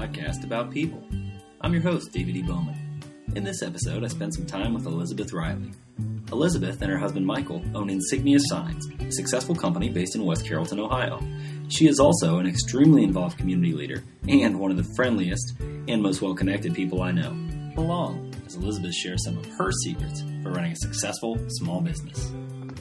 podcast about people. I'm your host, David E. Bowman. In this episode, I spent some time with Elizabeth Riley. Elizabeth and her husband Michael own Insignia Signs, a successful company based in West Carrollton, Ohio. She is also an extremely involved community leader and one of the friendliest and most well-connected people I know. Along as Elizabeth shares some of her secrets for running a successful small business.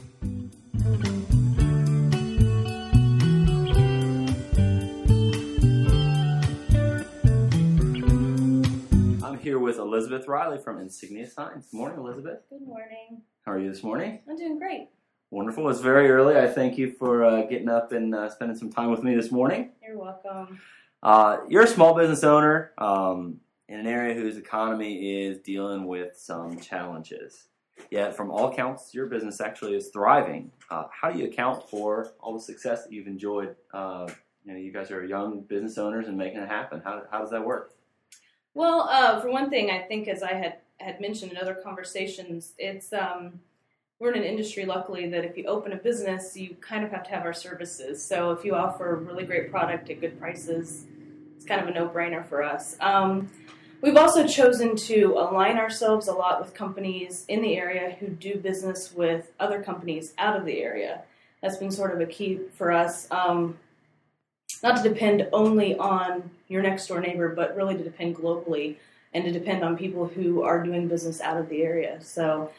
Here with Elizabeth Riley from Insignia Signs. Good morning, Elizabeth. Good morning. How are you this morning? I'm doing great. Wonderful. It's very early. I thank you for getting up and spending some time with me this morning. You're welcome. You're a small business owner in an area whose economy is dealing with some challenges. Yet, from all accounts, your business actually is thriving. How do you account for all the success that you've enjoyed? You guys are young business owners and making it happen. How does that work? Well, for one thing, I think as I had mentioned in other conversations, it's we're in an industry, luckily, that if you open a business, you kind of have to have our services. So if you offer a really great product at good prices, it's kind of a no-brainer for us. We've also chosen to align ourselves a lot with companies in the area who do business with other companies out of the area. That's been sort of a key for us. Not to depend only on your next door neighbor, but really to depend globally and to depend on people who are doing business out of the area. So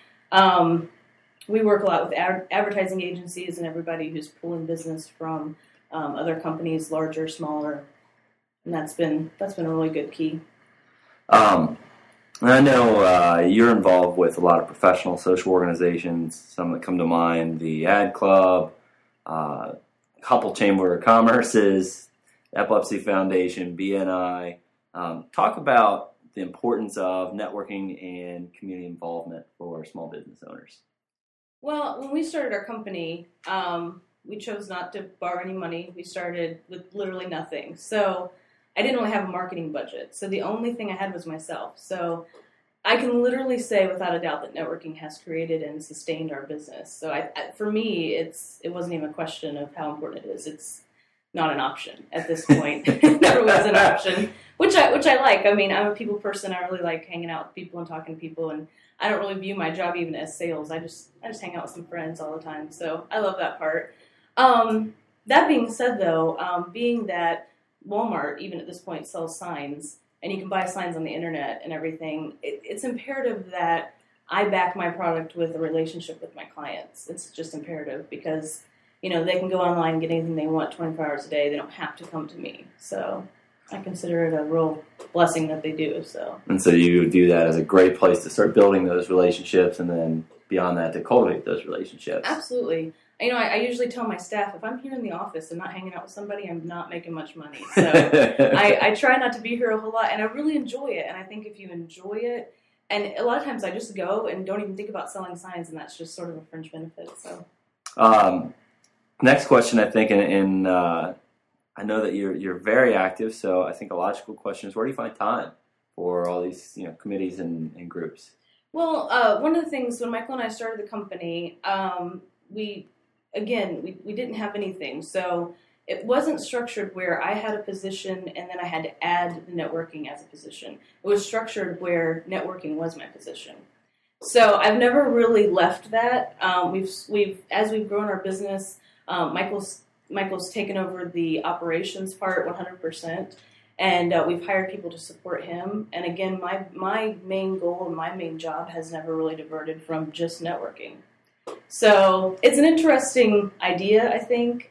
we work a lot with advertising agencies and everybody who's pulling business from other companies, larger, smaller, and that's been a really good key. I know you're involved with a lot of professional social organizations. Some that come to mind: the Ad Club, couple Chamber of Commerce's, Epilepsy Foundation, BNI. Talk about the importance of networking and community involvement for small business owners. Well, when we started our company, we chose not to borrow any money. We started with literally nothing. So I didn't really have a marketing budget. So the only thing I had was myself. So I can literally say without a doubt that networking has created and sustained our business. So for me, it wasn't even a question of how important it is. It's not an option at this point. It never was an option, which I like. I mean, I'm a people person. I really like hanging out with people and talking to people, and I don't really view my job even as sales. I just hang out with some friends all the time. So I love that part. That being said, though, being that Walmart, even at this point, sells signs, and you can buy signs on the internet and everything, it's imperative that I back my product with a relationship with my clients. It's just imperative because, they can go online and get anything they want 24 hours a day. They don't have to come to me. So I consider it a real blessing that they do. And so you view that as a great place to start building those relationships, and then beyond that to cultivate those relationships. Absolutely. I usually tell my staff, if I'm here in the office and not hanging out with somebody, I'm not making much money. So I try not to be here a whole lot, and I really enjoy it. And I think if you enjoy it, and a lot of times I just go and don't even think about selling signs, and that's just sort of a fringe benefit. So, next question, I think, and I know that you're very active. So I think a logical question is, where do you find time for all these committees and groups? Well, one of the things when Michael and I started the company, we didn't have anything, so it wasn't structured where I had a position and then I had to add the networking as a position. It was structured where networking was my position. So I've never really left that. As we've grown our business, Michael's taken over the operations part 100%, and we've hired people to support him. And again, my main goal and my main job has never really diverted from just networking. So it's an interesting idea, I think.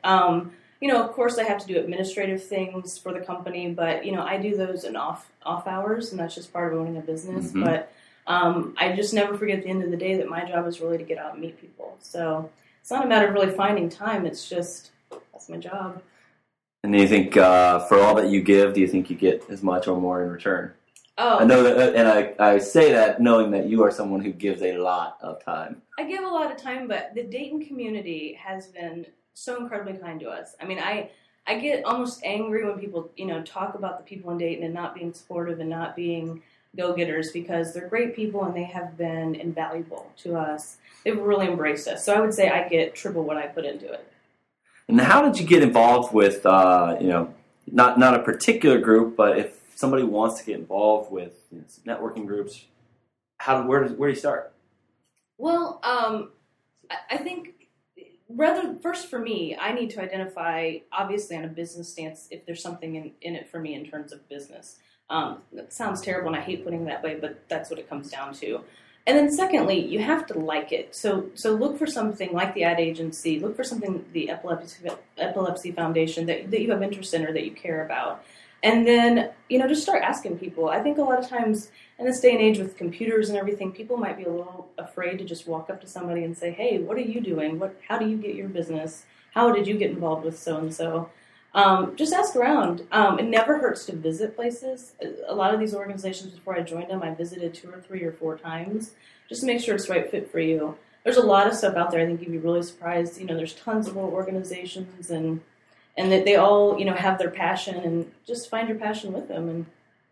Of course, I have to do administrative things for the company, but, I do those in off hours, and that's just part of owning a business. Mm-hmm. But I just never forget at the end of the day that my job is really to get out and meet people. So it's not a matter of really finding time. It's just, that's my job. And do you think for all that you give, do you think you get as much or more in return? Oh. I know that, and I say that knowing that you are someone who gives a lot of time. I give a lot of time, but the Dayton community has been so incredibly kind to us. I mean, I get almost angry when people, talk about the people in Dayton and not being supportive and not being go-getters, because they're great people and they have been invaluable to us. They've really embraced us. So I would say I get triple what I put into it. And how did you get involved with, not a particular group, but if somebody wants to get involved with networking groups, where do you start? Well, I think first for me, I need to identify, obviously on a business stance, if there's something in it for me in terms of business. That sounds terrible, and I hate putting it that way, but that's what it comes down to. And then secondly, you have to like it. So look for something like the ad agency, look for something, the Epilepsy Foundation, that you have interest in or that you care about. And then, just start asking people. I think a lot of times in this day and age with computers and everything, people might be a little afraid to just walk up to somebody and say, hey, what are you doing? How do you get your business? How did you get involved with so-and-so? Just ask around. It never hurts to visit places. A lot of these organizations, before I joined them, I visited 2 or 3 or 4 times just to make sure it's the right fit for you. There's a lot of stuff out there. I think you'd be really surprised. There's tons of little organizations and that they all, have their passion, and just find your passion with them.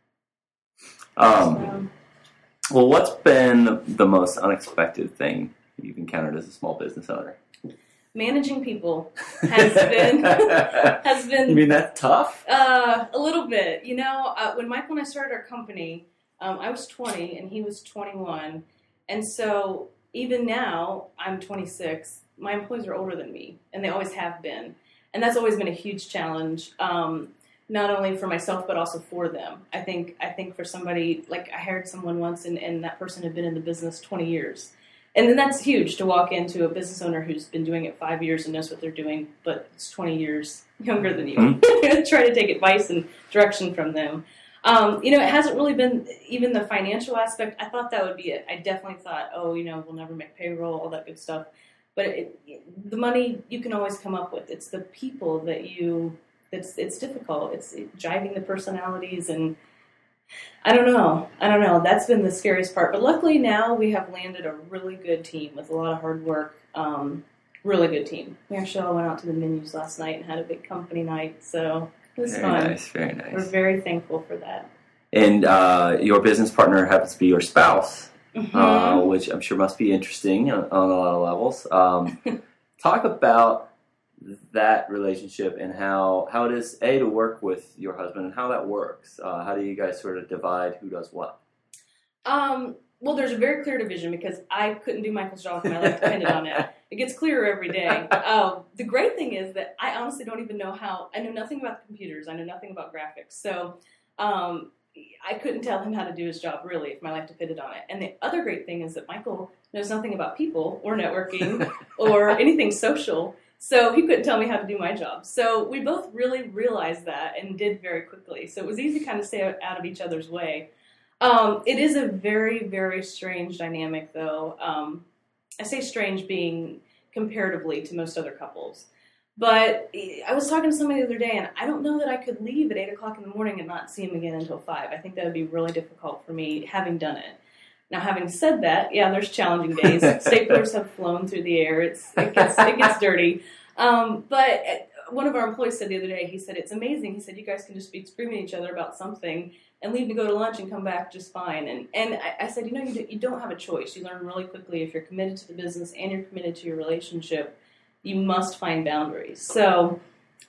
And well, what's been the most unexpected thing you've encountered as a small business owner? Managing people has been. You mean that's tough? A little bit. When Michael and I started our company, I was 20 and he was 21, and so even now I'm 26. My employees are older than me, and they always have been, and that's always been a huge challenge. Not only for myself, but also for them. I think for somebody, like I hired someone once, and that person had been in the business 20 years. And then that's huge to walk into a business owner who's been doing it 5 years and knows what they're doing, but it's 20 years younger than you. Mm-hmm. Try to take advice and direction from them. It hasn't really been even the financial aspect. I thought that would be it. I definitely thought, we'll never make payroll, all that good stuff. But the money you can always come up with. It's the people that it's difficult. It's jiving the personalities, and I don't know. That's been the scariest part. But luckily now we have landed a really good team with a lot of hard work. Really good team. We actually all went out to the menus last night and had a big company night. So it was fun. Very nice. We're very thankful for that. And your business partner happens to be your spouse, mm-hmm. Which I'm sure must be interesting on a lot of levels. Talk about that relationship and how it is to work with your husband and how that works. How do you guys sort of divide who does what? Well, there's a very clear division because I couldn't do Michael's job if my life depended on it. It gets clearer every day. The great thing is that I honestly don't even know I know nothing about the computers. I know nothing about graphics. So I couldn't tell him how to do his job, really, if my life depended on it. And the other great thing is that Michael knows nothing about people or networking or anything social. So he couldn't tell me how to do my job. So we both really realized that and did very quickly. So it was easy to kind of stay out of each other's way. It is a very, very strange dynamic, though. I say strange being comparatively to most other couples. But I was talking to somebody the other day, and I don't know that I could leave at 8 o'clock in the morning and not see him again until 5. I think that would be really difficult for me, having done it. Now, having said that, yeah, there's challenging days. Staplers have flown through the air. It gets dirty. But one of our employees said the other day, he said, it's amazing. He said, you guys can just be screaming at each other about something and leave to go to lunch and come back just fine. And I said, you don't have a choice. You learn really quickly if you're committed to the business and you're committed to your relationship, you must find boundaries. So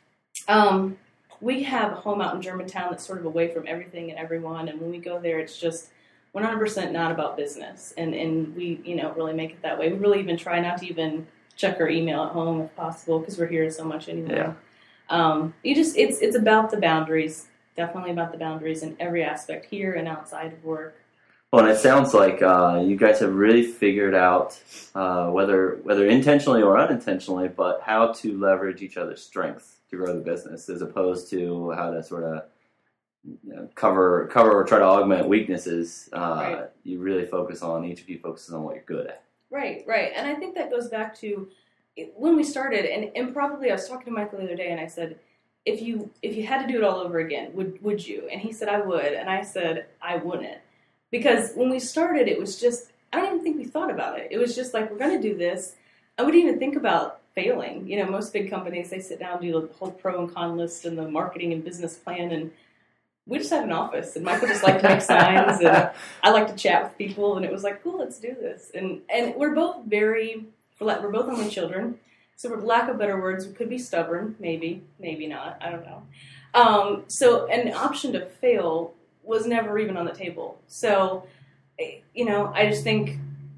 we have a home out in Germantown that's sort of away from everything and everyone. And when we go there, it's just 100% not about business, and we really make it that way. We really even try not to even check our email at home if possible because we're here so much anymore. Yeah. It's about the boundaries, definitely about the boundaries in every aspect here and outside of work. Well, and it sounds like you guys have really figured out whether intentionally or unintentionally, but how to leverage each other's strengths to grow the business, as opposed to how to sort of cover or try to augment weaknesses. Right. You really each of you focuses on what you're good at. Right. And I think that goes back to when we started, and probably I was talking to Michael the other day, and I said, if you had to do it all over again, would you? And he said, I would. And I said, I wouldn't. Because when we started, it was just, I don't even think we thought about it. It was just like, we're going to do this. I wouldn't even think about failing. Most big companies, they sit down, do the whole pro and con list and the marketing and business plan, and we just had an office, and Michael just liked to make signs, and I like to chat with people, and it was like, cool, let's do this. And we're both we're both only children, so for lack of better words, we could be stubborn, maybe not, I don't know. So an option to fail was never even on the table. So, I just think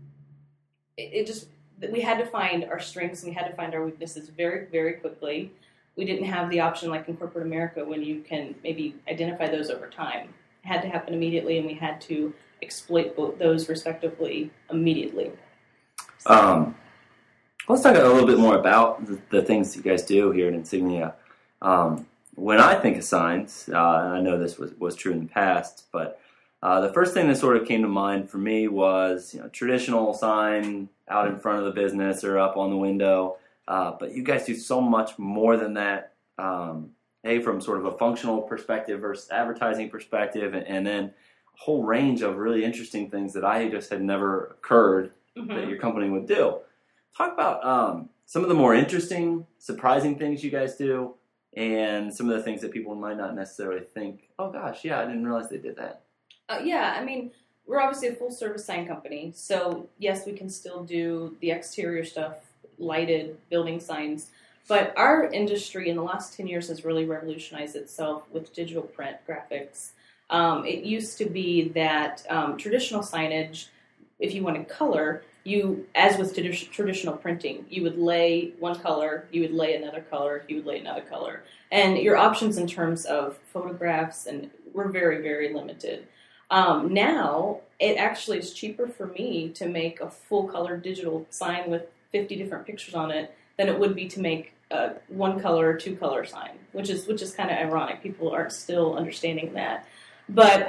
we had to find our strengths and we had to find our weaknesses very, very quickly. We didn't have the option like in corporate America when you can maybe identify those over time. It had to happen immediately, and we had to exploit both those respectively immediately. So. Let's talk a little bit more about the things you guys do here at Insignia. When I think of signs, and I know this was true in the past, but the first thing that sort of came to mind for me was traditional sign out in front of the business or up on the window. But you guys do so much more than that. From sort of a functional perspective versus advertising perspective, and then a whole range of really interesting things that I just had never occurred that your company would do. Talk about some of the more interesting, surprising things you guys do, and some of the things that people might not necessarily think, oh gosh, yeah, I didn't realize they did that. We're obviously a full-service sign company, so yes, we can still do the exterior stuff, lighted building signs, but our industry in the last 10 years has really revolutionized itself with digital print graphics. It used to be that traditional signage, if you wanted color, as with traditional printing, you would lay one color, you would lay another color, you would lay another color. And your options in terms of photographs were very, very limited. Now, it actually is cheaper for me to make a full-color digital sign with 50 different pictures on it than it would be to make a one-color or two-color sign, which is kind of ironic. People aren't still understanding that. But,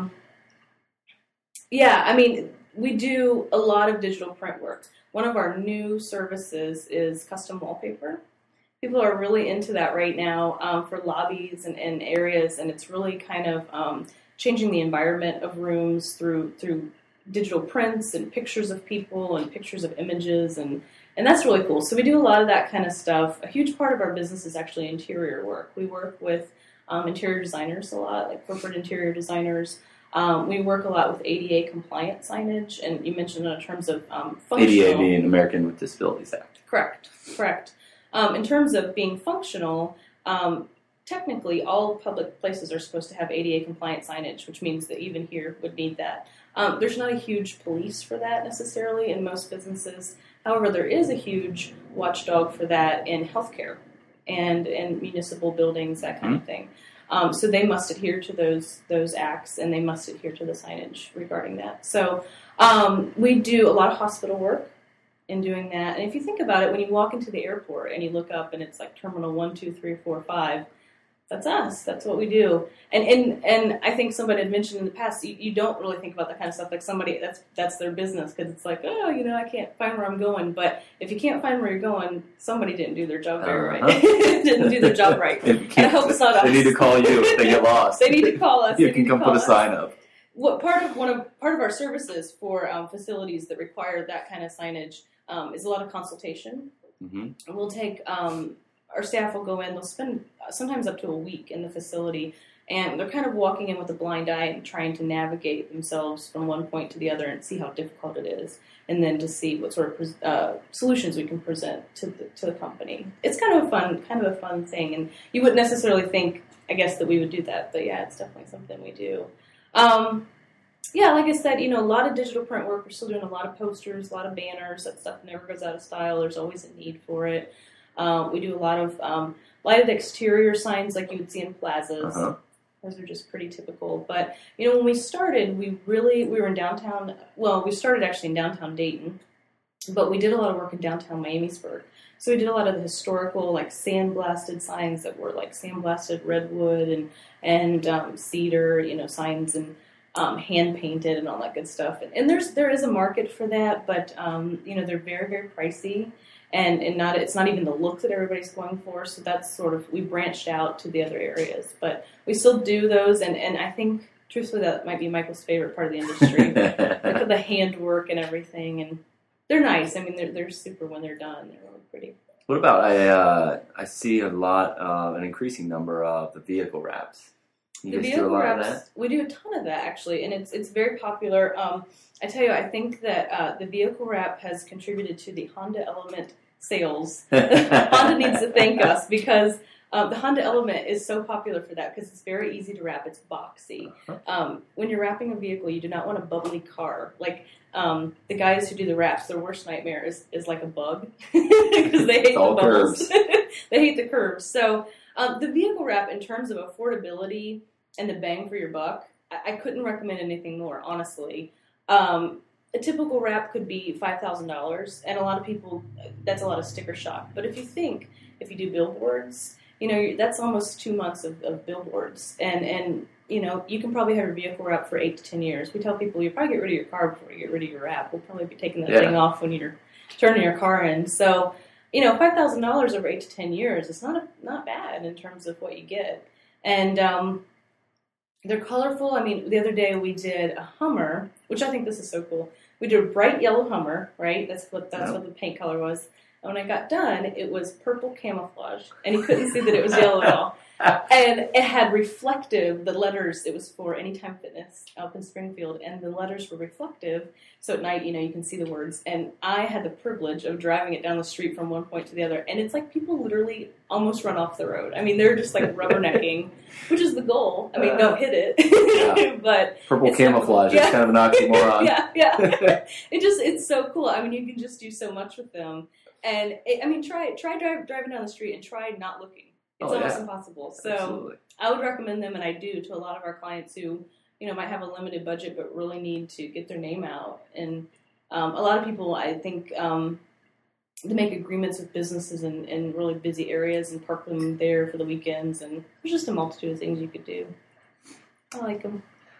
we do a lot of digital print work. One of our new services is custom wallpaper. People are really into that right now for lobbies and areas, and it's really kind of changing the environment of rooms through digital prints and pictures of people and pictures of images, and that's really cool. So we do a lot of that kind of stuff. A huge part of our business is actually interior work. We work with interior designers a lot, like corporate interior designers. We work a lot with ADA compliant signage, and you mentioned in terms of functional. ADA being American with Disabilities Act. Correct. In terms of being functional, technically all public places are supposed to have ADA compliant signage, which means that even here would need that. There's not a huge police for that necessarily in most businesses. However, there is a huge watchdog for that in healthcare and municipal buildings, that kind of thing. So they must adhere to those acts, and they must adhere to the signage regarding that. So we do a lot of hospital work in doing that. And if you think about it, when you walk into the airport and you look up and it's like Terminal 1, 2, 3, 4, 5, that's us. That's what we do. And I think somebody had mentioned in the past, you don't really think about that kind of stuff. Like somebody, that's their business, because it's like, I can't find where I'm going. But if you can't find where you're going, somebody didn't do their job very right. Didn't do their job right. And I hope it's not us. They need to call you if they get lost. They need to call us. You can come put a sign up. What part of our services for facilities that require that kind of signage is a lot of consultation. Mm-hmm. And we'll take our staff will go in. They'll spend sometimes up to a week in the facility, and they're kind of walking in with a blind eye and trying to navigate themselves from one point to the other and see how difficult it is, and then to see what sort of solutions we can present to the company. It's kind of a fun thing, and you wouldn't necessarily think, I guess, that we would do that, but yeah, it's definitely something we do. Like I said, a lot of digital print work. We're still doing a lot of posters, a lot of banners. That stuff never goes out of style. There's always a need for it. We do a lot of lighted exterior signs like you would see in plazas. Uh-huh. Those are just pretty typical. But, when we started, we were in downtown. Well, we started actually in downtown Dayton, but we did a lot of work in downtown Miamisburg. So we did a lot of the historical, like, sandblasted signs that were like sandblasted redwood and cedar, signs and hand painted and all that good stuff. And there is a market for that, but they're very, very pricey. And it's not even the look that everybody's going for, so that's sort of, we branched out to the other areas. But we still do those, and I think, truthfully, that might be Michael's favorite part of the industry. Look at the handwork and everything, and they're nice. I mean, they're super when they're done. They're really pretty. What about, I see a lot of, an increasing number of the vehicle wraps. The vehicle wraps, we do a ton of that, actually, and it's very popular. I tell you, I think that the vehicle wrap has contributed to the Honda Element sales. Honda needs to thank us, because The Honda Element is so popular for that because it's very easy to wrap. It's boxy. When you're wrapping a vehicle, you do not want a bubbly car. Like the guys who do the wraps, their worst nightmare is like a bug because they hate the bubbles. They hate the curves. So the vehicle wrap, in terms of affordability and the bang for your buck, I couldn't recommend anything more, honestly. A typical wrap could be $5,000, and a lot of people, that's a lot of sticker shock. But if you do billboards, that's almost 2 months of billboards. And you can probably have your vehicle wrap for 8 to 10 years. We tell people, you probably get rid of your car before you get rid of your wrap. We'll probably be taking that thing off when you're turning your car in. So, $5,000 over 8 to 10 years is not bad in terms of what you get. And they're colorful. I mean, the other day we did a Hummer, which I think this is so cool. We did a bright yellow Hummer, right? That's what the paint color was. And when I got done, it was purple camouflage, and you couldn't see that it was yellow at all. And it had the letters, it was for Anytime Fitness up in Springfield, and the letters were reflective, so at night, you can see the words. And I had the privilege of driving it down the street from one point to the other, and it's like people literally almost run off the road. I mean, they're just like rubbernecking, which is the goal. I mean, don't hit it. But purple camouflage is kind of an oxymoron. yeah. It's so cool. I mean, you can just do so much with them. And try driving down the street and try not looking. It's almost impossible. So absolutely. I would recommend them, and I do, to a lot of our clients who, might have a limited budget but really need to get their name out. And a lot of people, I think, they make agreements with businesses in really busy areas and park them there for the weekends. And there's just a multitude of things you could do. I like them.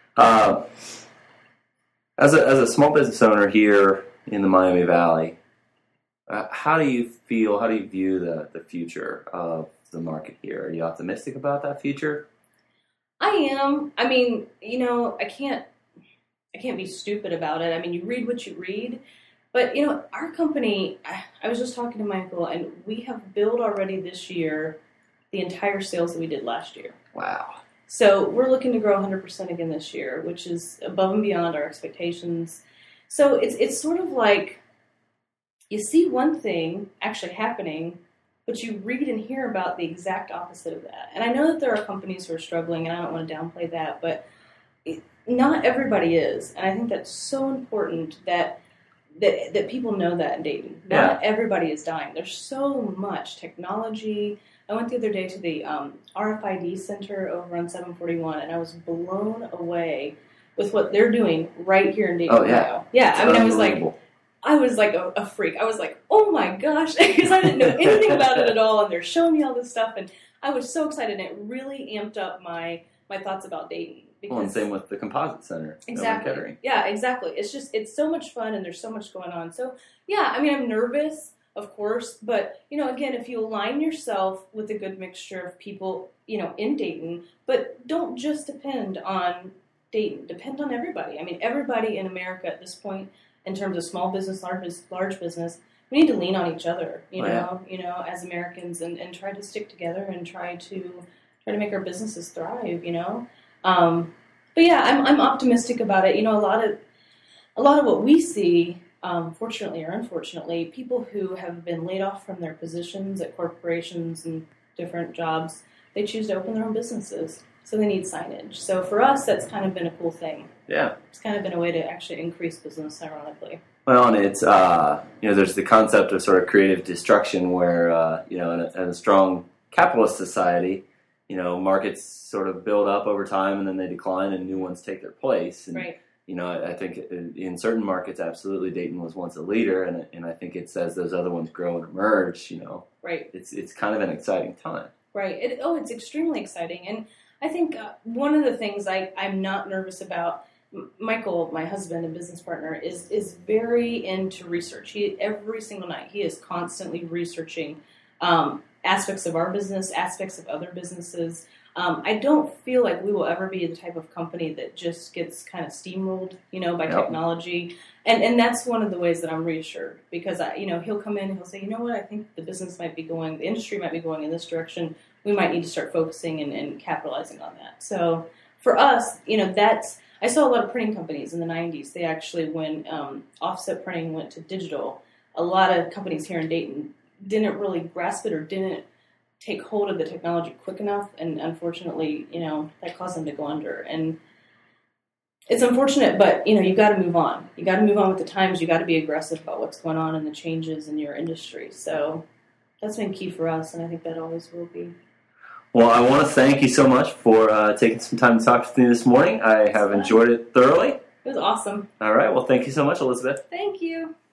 As a small business owner here in the Miami Valley, how do you view the future of the market here? Are you optimistic about that future? I am. I mean, I can't be stupid about it. I mean, you read what you read. But, our company, I was just talking to Michael, and we have billed already this year the entire sales that we did last year. Wow. So we're looking to grow 100% again this year, which is above and beyond our expectations. So it's sort of like, you see one thing actually happening, but you read and hear about the exact opposite of that. And I know that there are companies who are struggling, and I don't want to downplay that, but not everybody is. And I think that's so important that people know that in Dayton. Not everybody is dying. There's so much technology. I went the other day to the RFID center over on 741, and I was blown away with what they're doing right here in Dayton. Oh, yeah. Yeah, I mean, I was like a freak. I was like, oh my gosh, because I didn't know anything about it at all, and they're showing me all this stuff, and I was so excited, and it really amped up my thoughts about Dayton. Well, and same with the Composite Center. Exactly. Yeah, exactly. It's so much fun, and there's so much going on. So, yeah, I mean, I'm nervous, of course, but, again, if you align yourself with a good mixture of people, in Dayton, but don't just depend on Dayton. Depend on everybody. I mean, everybody in America at this point, in terms of small business, large business, we need to lean on each other, as Americans, and try to stick together and try to make our businesses thrive, But yeah, I'm optimistic about it. A lot of what we see, fortunately or unfortunately, people who have been laid off from their positions at corporations and different jobs, they choose to open their own businesses. So they need signage. So for us, that's kind of been a cool thing. Yeah. It's kind of been a way to actually increase business, ironically. Well, and it's, there's the concept of sort of creative destruction where, in a strong capitalist society, markets sort of build up over time and then they decline and new ones take their place. And, right. I think in certain markets, absolutely, Dayton was once a leader, and I think it's as those other ones grow and emerge, Right. It's kind of an exciting time. Right. It's extremely exciting. And I think one of the things I'm not nervous about, Michael, my husband and business partner, is very into research. Every single night, he is constantly researching aspects of our business, aspects of other businesses. I don't feel like we will ever be the type of company that just gets kind of steamrolled, by technology. And that's one of the ways that I'm reassured, because he'll come in and he'll say, you know what, I think the industry might be going in this direction. We might need to start focusing and capitalizing on that. So for us, I saw a lot of printing companies in the 90s. They actually, when offset printing went to digital, a lot of companies here in Dayton didn't really grasp it or didn't take hold of the technology quick enough, and unfortunately, that caused them to go under. And it's unfortunate, but, you got to move on. You got to move on with the times. You got to be aggressive about what's going on and the changes in your industry. So that's been key for us, and I think that always will be. Well, I want to thank you so much for taking some time to talk to me this morning. I have enjoyed it thoroughly. It was awesome. All right. Well, thank you so much, Elizabeth. Thank you.